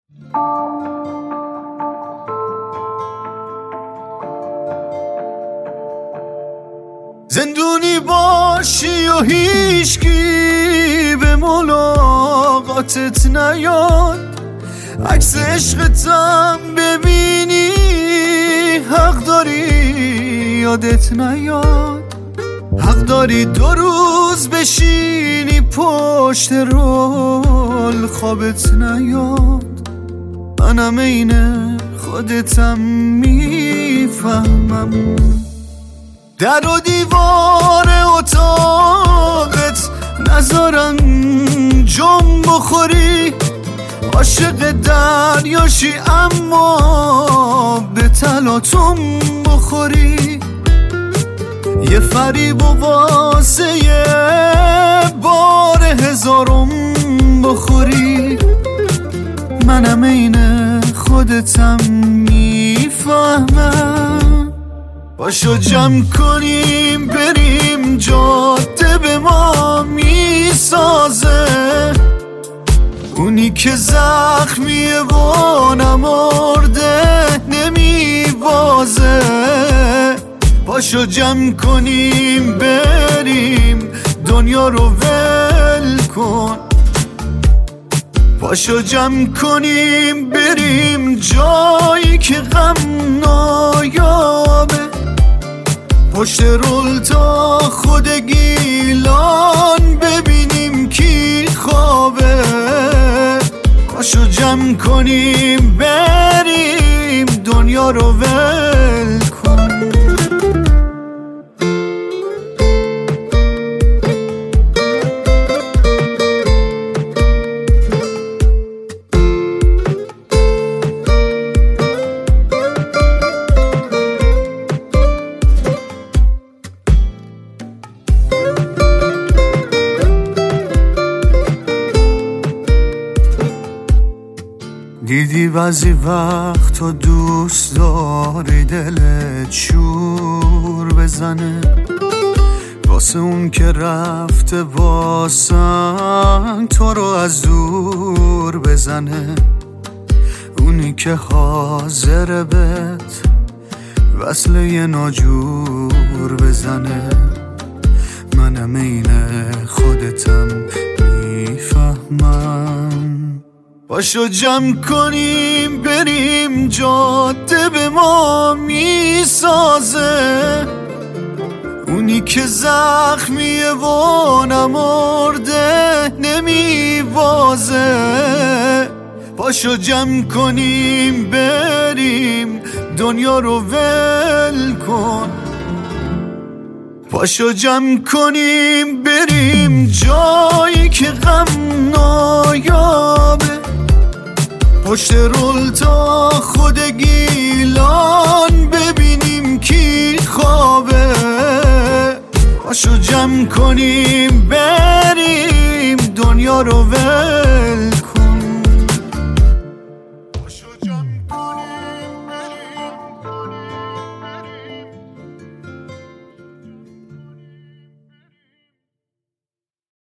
زندونی باشی و هیچکی به ملاقاتت نیاد، عکس عشقتم ببینی حق داری یادت نیاد، حق داری 2 روز بشینی پشت رول خوابت نیاد. منم عین خودتم میفهمم، در و دیوار اتاقت نذارن جم بخوری، عاشق دریاشی اما به تلاطم بخوری، یه فریب و واسه یه بار 1000م بخوری. منم عین خودتم میفهمم، باشو جمع کنیم بریم جاده به ما میسازه، اونی که زخمیه و نمرده نمیبازه. باشو جمع کنیم بریم دنیا رو ول کن، باشو جمع کنیم بریم جایی که غم نایابه، پشت رول تا خود گیلان ببینیم کی خوابه. باشو جمع کنیم بریم دنیا رو ول کن. دیدی بعضی وقت تو دوست داری دلت شور بزنه، واسه اون که رفته واسن تو رو از دور بزنه، اونی که حاضر بهت وصله ناجور بزنه. منم عین خودتم میفهمم، باشو جمع کنیم بریم جاده به ما میسازه، اونی که زخمیه و نمرده نمیبازه. باشو جمع کنیم بریم دنیا رو ول کن، باشو جمع کنیم بریم جایی که غم نایابه، پشت رول تا خود گیلان ببینیم کی خوابه. باشو جمع کنیم